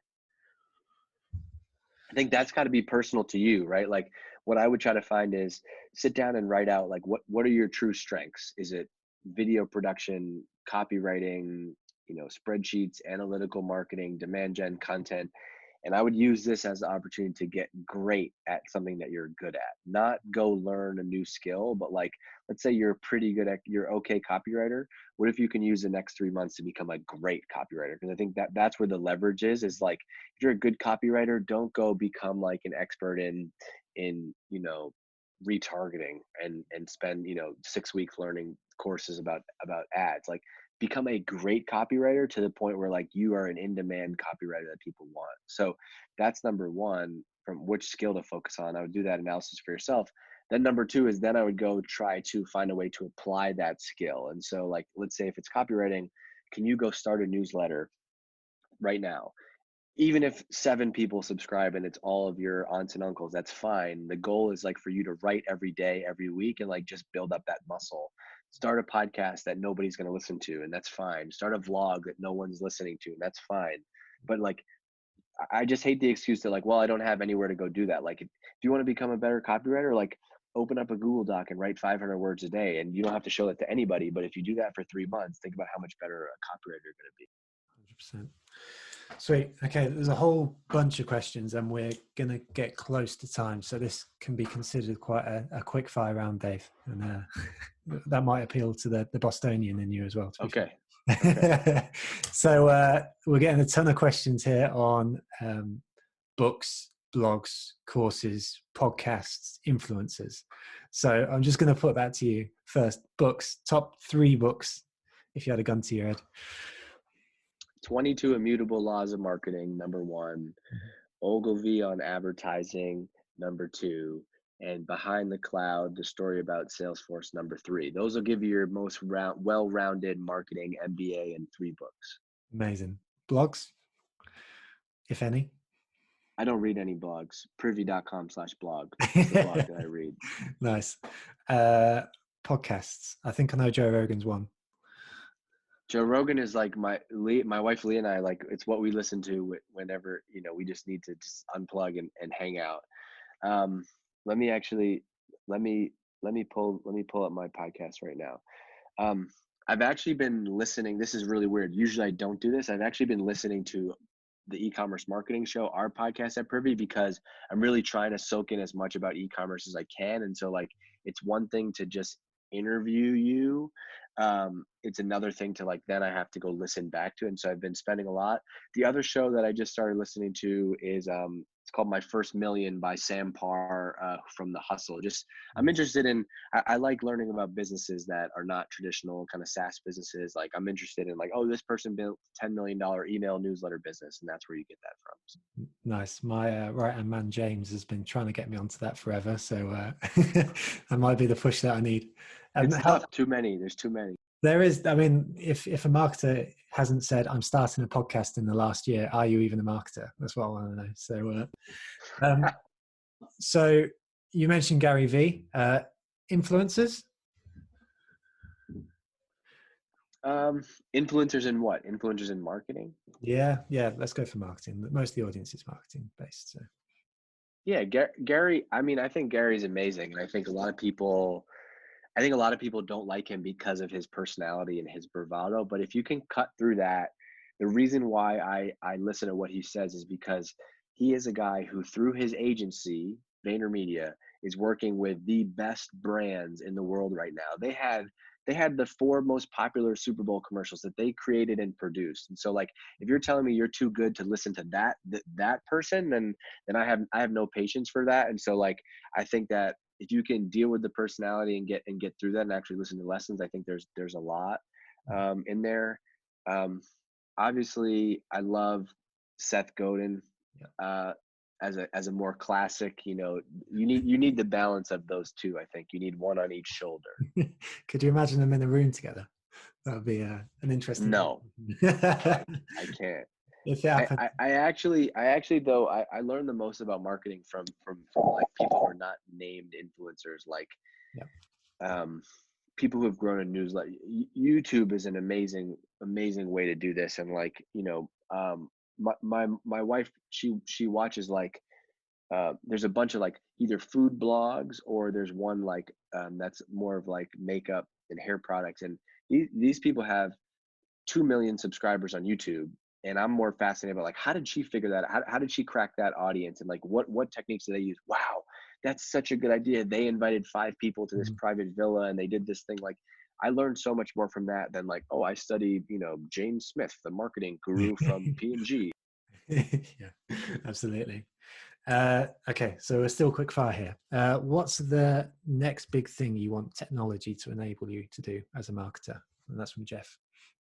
I think that's got to be personal to you, right? Like what I would try to find is sit down and write out like what, what are your true strengths? Is it video production, copywriting, you know, spreadsheets, analytical marketing, demand gen, content? And I would use this as the opportunity to get great at something that you're good at, not go learn a new skill, but like, let's say you're pretty good at, you're okay copywriter. What if you can use the next three months to become a great copywriter? Because I think that that's where the leverage is, is like, if you're a good copywriter, don't go become like an expert in, in, you know, retargeting and, and spend, you know, six weeks learning courses about, about ads. Like, become a great copywriter to the point where like you are an in-demand copywriter that people want. So that's number one, from which skill to focus on. I would do that analysis for yourself. Then number two is then I would go try to find a way to apply that skill. And so like, let's say if it's copywriting, can you go start a newsletter right now? Even if seven people subscribe and it's all of your aunts and uncles, that's fine. The goal is like for you to write every day, every week, and like just build up that muscle. Start a podcast that nobody's going to listen to, and that's fine. Start a vlog that no one's listening to, and that's fine. But like, I just hate the excuse that like, well, I don't have anywhere to go do that. Like, if you want to become a better copywriter, like open up a Google Doc and write five hundred words a day, and you don't have to show that to anybody. But if you do that for three months, think about how much better a copywriter you're going to be. one hundred percent. Sweet. Okay, there's a whole bunch of questions and we're going to get close to time. So this can be considered quite a, a quick fire round, Dave. And uh, that might appeal to the, the Bostonian in you as well. Okay. okay. So uh, we're getting a ton of questions here on um, books, blogs, courses, podcasts, influencers. So I'm just going to put that to you first. Books, top three books, if you had a gun to your head. twenty-two Immutable Laws of Marketing, number one, Ogilvy on Advertising, number two, and Behind the Cloud, the story about Salesforce, number three. Those will give you your most round, well-rounded marketing M B A in three books. Amazing. Blogs, if any? I don't read any blogs. Privy.com slash blog. That's the blog that I read. Nice. Uh, podcasts. I think I know Joe Rogan's one. Joe Rogan is like my my wife Leah and I, like, it's what we listen to whenever, you know, we just need to just unplug and, and hang out. Um, let me actually let me let me pull let me pull up my podcast right now. Um, I've actually been listening. This is really weird. Usually I don't do this. I've actually been listening to the e-commerce marketing show, our podcast at Privy, because I'm really trying to soak in as much about e-commerce as I can. And so, like, it's one thing to just interview you. Um, it's another thing to, like, then I have to go listen back to. And so I've been spending a lot. The other show that I just started listening to is, um, it's called My First Million by Sam Parr, uh, from The Hustle. Just, I'm interested in, I, I like learning about businesses that are not traditional kind of SaaS businesses. Like, I'm interested in, like, oh, this person built ten million dollars email newsletter business. And that's where you get that from. So. Nice. My uh, right-hand man, James, has been trying to get me onto that forever. So uh, that might be the push that I need. Um, it's how, tough. Too many. There's too many. There is, I mean, if, if a marketer hasn't said, I'm starting a podcast in the last year, are you even a marketer? That's what I want to know. So, uh, um, so you mentioned Gary Vee, uh, influencers? Um, influencers in what? Influencers in marketing? Yeah, yeah. Let's go for marketing. Most of the audience is marketing based. So. Yeah, Gary, I mean, I think Gary's amazing. And I think a lot of people, I think a lot of people don't like him because of his personality and his bravado. But if you can cut through that, the reason why I, I listen to what he says is because he is a guy who, through his agency, VaynerMedia, is working with the best brands in the world right now. They had they had the four most popular Super Bowl commercials that they created and produced. And so, like, if you're telling me you're too good to listen to that th- that person, then then I have I have no patience for that. And so, like, I think that if you can deal with the personality and get and get through that and actually listen to lessons, I think there's there's a lot um, in there. Um, obviously, I love Seth Godin. Yeah. Uh, as a as a more classic, you know, you need you need the balance of those two. I think you need one on each shoulder. Could you imagine them in a room together? That would be uh, an interesting. No, I, I can't. If it I, happened. I, I actually I actually though I, I learned the most about marketing from from from like people who are not named influencers, like Yeah. um people who have grown a newsletter. YouTube is an amazing amazing way to do this, and, like, you know, um my my my wife, she she watches, like, uh there's a bunch of, like, either food blogs, or there's one, like, um that's more of, like, makeup and hair products, and these these people have two million subscribers on YouTube. And I'm more fascinated about, like, how did she figure that out? How, how did she crack that audience? And, like, what, what techniques do they use? Wow, that's such a good idea. They invited five people to this Mm-hmm. private villa and they did this thing. Like, I learned so much more from that than, like, oh, I studied, you know, James Smith, the marketing guru from P and G. Yeah, absolutely. Uh, okay, so we're still quick fire here. Uh, what's the next big thing you want technology to enable you to do as a marketer? And that's from Jeff.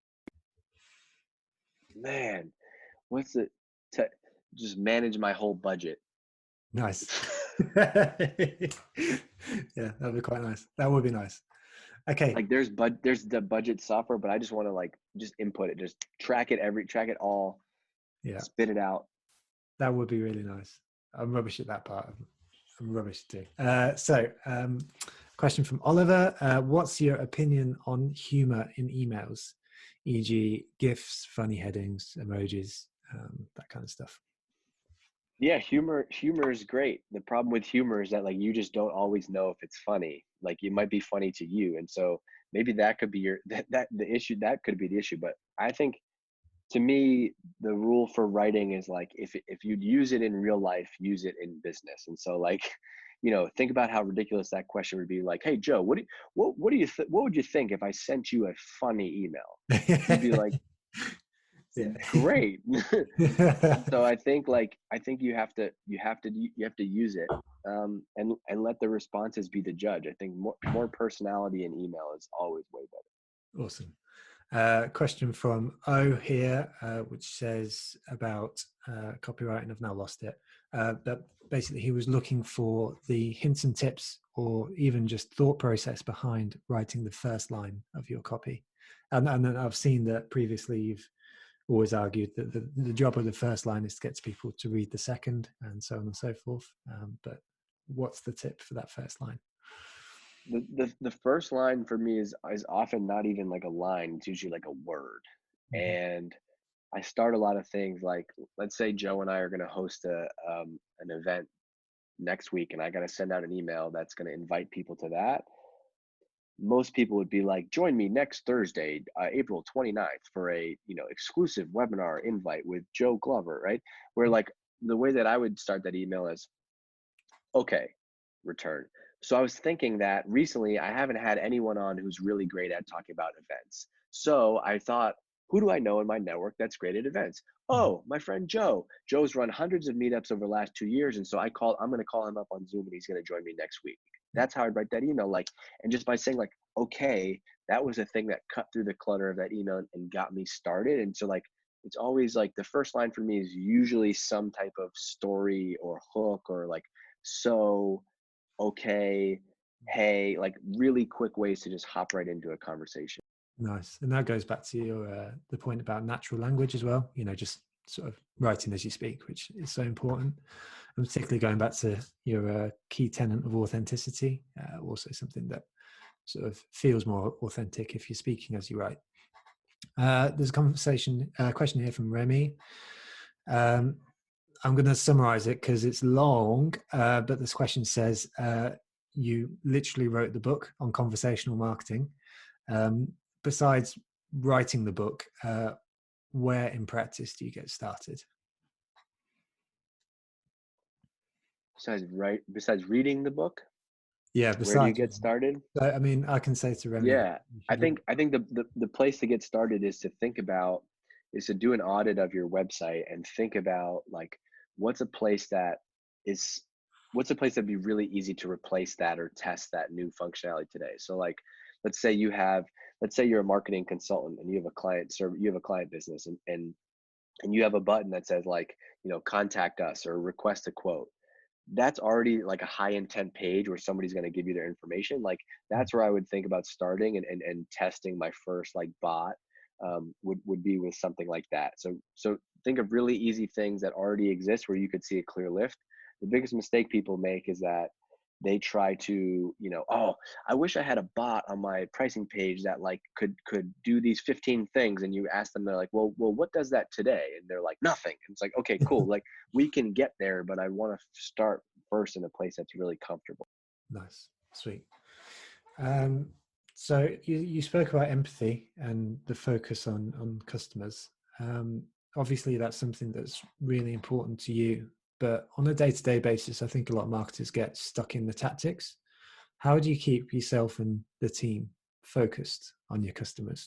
Man, what's it? Te- just manage my whole budget. Nice. Yeah, that'd be quite nice. That would be nice. Okay. Like, there's bud there's the budget software, but I just want to, like, just input it, just track it every track it all. Yeah. Spit it out. That would be really nice. I'm rubbish at that part. I'm rubbish too. Uh, so, um, question from Oliver. Uh, what's your opinion on humor in emails, for example GIFs, funny headings, emojis, um, that kind of stuff? Yeah, humor humor is great. The problem with humor is that, like, you just don't always know if it's funny. Like, it might be funny to you. And so maybe that could be your that, that the issue that could be the issue. But I think, to me, the rule for writing is, like, if if you'd use it in real life, use it in business. And so, like, you know, think about how ridiculous that question would be. Like, hey, Joe, what do you, what what do you th- what would you think if I sent you a funny email? You'd be like, Yeah. great. So I think, like, I think you have to you have to you have to use it, um, and and let the responses be the judge. I think more more personality in email is always way better. Awesome. Uh, question from O here, uh, which says about uh, copywriting. I've now lost it. Uh, but basically, he was looking for the hints and tips, or even just thought process behind writing the first line of your copy. And, and then I've seen that previously you've always argued that the, the job of the first line is to get people to read the second, and so on and so forth. Um, but what's the tip for that first line? The, the the first line for me is is often not even like a line. It's usually like a word. Mm-hmm. And I start a lot of things like, let's say Joe and I are going to host a um, an event next week, and I got to send out an email that's going to invite people to that. Most people would be like, join me next Thursday, uh, April twenty-ninth, for a, you know, exclusive webinar invite with Joe Glover, right? Where like the way that I would start that email is, okay, return. So I was thinking that recently I haven't had anyone on who's really great at talking about events. So I thought, who do I know in my network that's great at events? Oh, my friend Joe. Joe's run hundreds of meetups over the last two years. And so I call, I'm going to call him up on Zoom and he's going to join me next week. That's how I'd write that email. Like, and just by saying like, okay, that was a thing that cut through the clutter of that email and got me started. And so like, it's always like the first line for me is usually some type of story or hook or like, so, okay, hey, like really quick ways to just hop right into a conversation. Nice. And that goes back to your uh, the point about natural language as well, you know, just sort of writing as you speak, which is so important. And particularly going back to your uh, key tenet of authenticity, uh, also something that sort of feels more authentic if you're speaking as you write. Uh, there's a conversation uh, question here from Remy. Um, I'm going to summarize it because it's long, uh, but this question says, uh, you literally wrote the book on conversational marketing. Um, besides writing the book, uh, where in practice do you get started? Besides right, besides reading the book, Yeah, where do you besides, get started? I mean, I can say to Remy that Yeah, I think I think the, the the place to get started is to think about is to do an audit of your website and think about like what's a place that is what's a place that'd be really easy to replace that or test that new functionality today. So like let's say you have let's say you're a marketing consultant and you have a client serve you have a client business and and and you have a button that says like, you know, contact us or request a quote. That's already like a high intent page where somebody's going to give you their information. Like that's where I would think about starting and, and, and testing my first like bot um, would, would be with something like that. So, so think of really easy things that already exist where you could see a clear lift. The biggest mistake people make is that they try to, you know, oh, I wish I had a bot on my pricing page that like could could do these fifteen things. And you ask them, they're like, well, well, what does that today? And they're like, nothing. And it's like, okay, cool. Like we can get there, but I want to start first in a place that's really comfortable. Nice, sweet. Um, so you, you spoke about empathy and the focus on on customers. Um, obviously, that's something that's really important to you. But on a day-to-day basis, I think a lot of marketers get stuck in the tactics. How do you keep yourself and the team focused on your customers?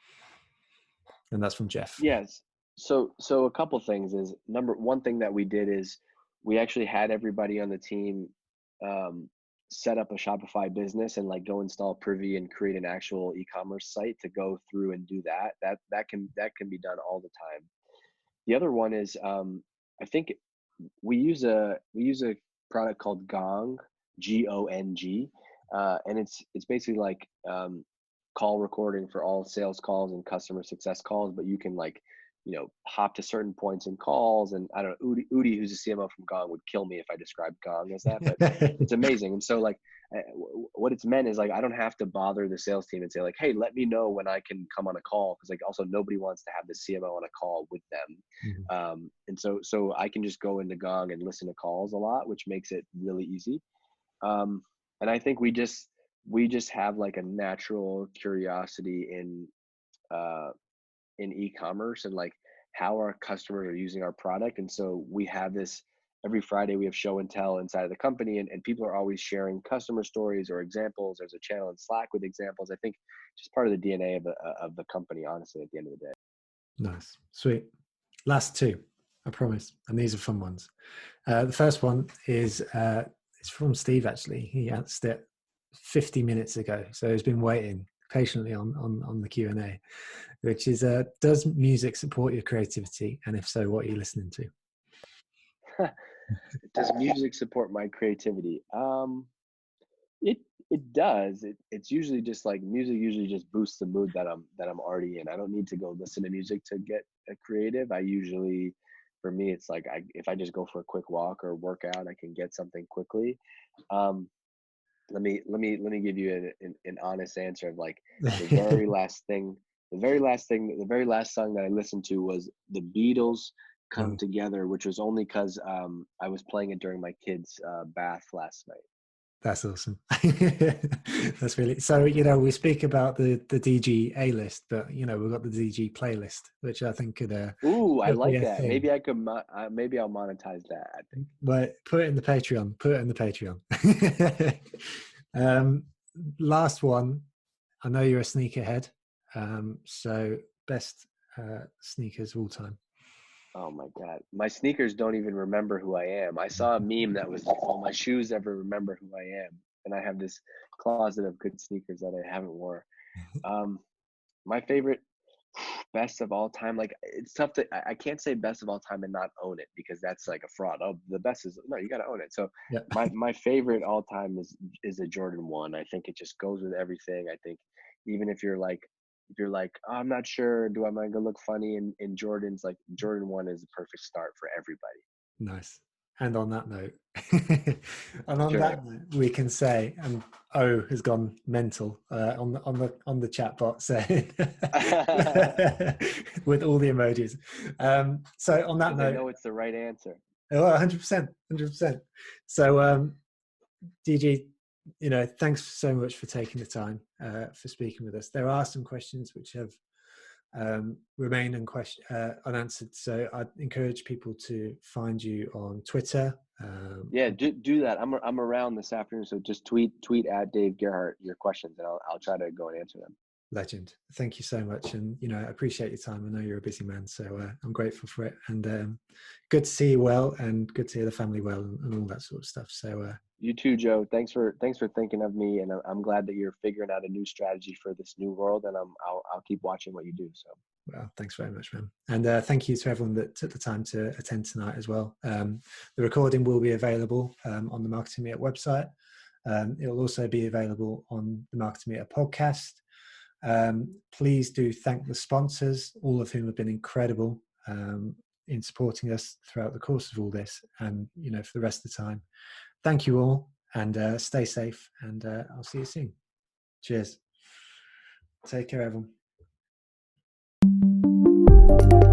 And that's from Jeff. Yes. So so a couple things is number one thing that we did is we actually had everybody on the team um, set up a Shopify business and like go install Privy and create an actual e-commerce site to go through and do that. That that can that can be done all the time. The other one is um, I think we use a we use a product called Gong, G O N G, uh, and it's it's basically like um, call recording for all sales calls and customer success calls. But you can like you know hop to certain points in calls, and I don't know. Udi, Udi who's the C M O from Gong, would kill me if I described Gong as that, but it's amazing. And so like uh, what it's meant is like I don't have to bother the sales team and say like, hey, let me know when I can come on a call, because like also nobody wants to have the C M O on a call with them. Mm-hmm. Um, and so so I can just go into Gong and listen to calls a lot, which makes it really easy. Um, and I think we just we just have like a natural curiosity in uh, in e-commerce and like how our customers are using our product. And so we have this every Friday, we have show and tell inside of the company, and, and people are always sharing customer stories or examples. There's a channel in Slack with examples. I think just part of the D N A of the, of the company, honestly, at the end of the day. Nice, sweet. Last two, I promise, and these are fun ones. Uh, the first one is uh, it's from Steve. Actually, he asked it fifty minutes ago, so he's been waiting patiently on on, on the Q and A, which is, uh, does music support your creativity? And if so, what are you listening to? Does music support my creativity? Um, it it does. It, it's usually just like music usually just boosts the mood that I'm that I'm already in. I don't need to go listen to music to get uh, creative. I usually, for me, it's like I if I just go for a quick walk or work out, I can get something quickly. Um, let me let me let me give you an, an, an honest answer of like the very last thing the very last thing the very last song that I listened to was the Beatles Come Oh, Together, which was only because um I was playing it during my kids uh, bath last night. that's awesome. That's really, so, you know, we speak about the the D G A list, but you know, we've got the D G playlist, which I think could, uh, Ooh, I could be like a that. thing. Maybe I could mo- uh, maybe I'll monetize that, I think. But put it in the Patreon. Put it in the Patreon. um, Last one. I know you're a sneakerhead. Um, so best uh, sneakers of all time. Oh my God. My sneakers don't even remember who I am. I saw a meme that was like, "Will my shoes ever remember who I am?" And I have this closet of good sneakers that I haven't wore. Um, my favorite best of all time, like it's tough to I, I can't say best of all time and not own it because that's like a fraud. Oh, the best is no, you gotta own it. So Yeah, my my favorite all time is is a Jordan one. I think it just goes with everything. I think even if you're like if you're like, oh, I'm not sure, do I mind go look funny in, in Jordans, like Jordan one is the perfect start for everybody. nice. And on that note, and on Sure. that note, we can say, and O has gone mental uh, on the on the on the chat bot saying with all the emojis. Um, so on that Because they note, know it's the right answer. oh, one hundred percent, one hundred percent. So, um, D G, you know, thanks so much for taking the time uh, for speaking with us. There are some questions which have um, remained un- question, uh, unanswered, so I'd encourage people to find you on Twitter. Um, Yeah, do do that. I'm I'm around this afternoon, so just tweet tweet at Dave Gerhardt your questions, and I'll I'll try to go and answer them. Legend. Thank you so much, and you know, I appreciate your time. I know you're a busy man, so uh, I'm grateful for it. And um, good to see you well, and good to hear the family well, and, and all that sort of stuff. So. Uh, You too, Joe. Thanks for thanks for thinking of me, and I'm glad that you're figuring out a new strategy for this new world. And I'm I'll I'll keep watching what you do. So Well, thanks very much, man. And uh, thank you to everyone that took the time to attend tonight as well. Um, the recording will be available um, on the Marketing Meter website. Um, it will also be available on the Marketing Meter podcast. Um, please do thank the sponsors, all of whom have been incredible um, in supporting us throughout the course of all this, and you know, for the rest of the time. Thank you all, and uh, stay safe. And uh, I'll see you soon. Cheers. Take care, everyone.